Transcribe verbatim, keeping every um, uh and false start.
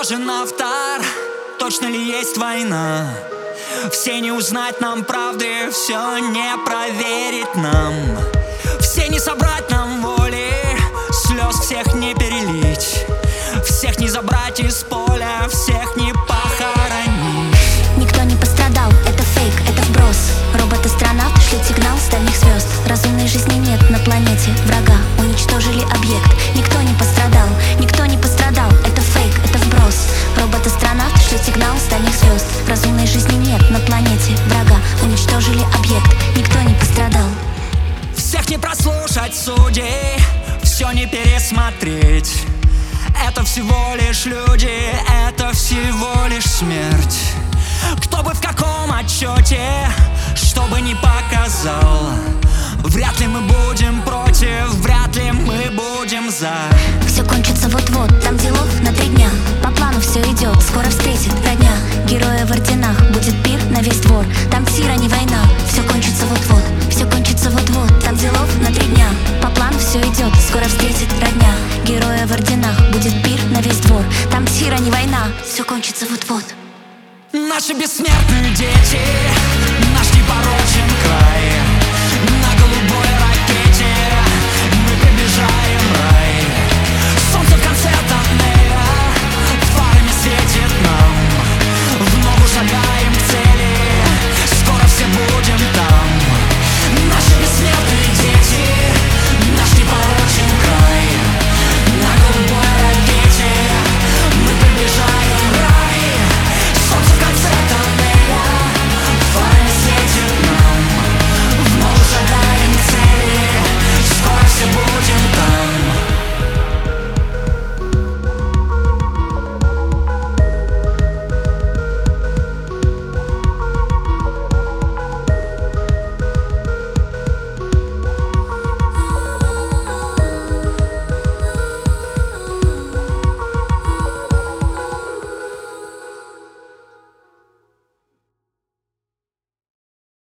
нужен автор, точно ли есть война? Все не узнать нам правды, все не проверить нам. Все не собрать нам воли, слез всех не перелить. Всех не забрать из поля, всех не похоронить. Никто не пострадал, это фейк, это вброс. Роботы-астронавты шлют сигнал с дальних звезд. Разумной жизни нет на планете врага, уничтожили объект. Никто не пострадал, никто не пострадал, это фейк, это вброс. Роботы-астронавты шлют сигнал с дальних звезд. Разумной жизни нет на планете врага, уничтожили объект. Никто не пострадал. Всех не прослушать судей, все не пересмотреть. Это всего лишь люди, это всего лишь смерть. Кто бы в каком отчете, что бы ни показал, вряд ли мы будем против, вряд ли мы будем за. Все кончится вот-вот, там делов на три дня. По плану все идет, скоро встретит родня. Герои в орденах, будет пир на весь двор. Там тира, не война, все кончится вот-вот. Все кончится вот-вот, там делов на три дня. По плану все идет, скоро встретит родня. Герои в орденах, будет пир на весь двор. Там тира, не война, все кончится вот-вот. Наши бессмертные дети, наш непорочный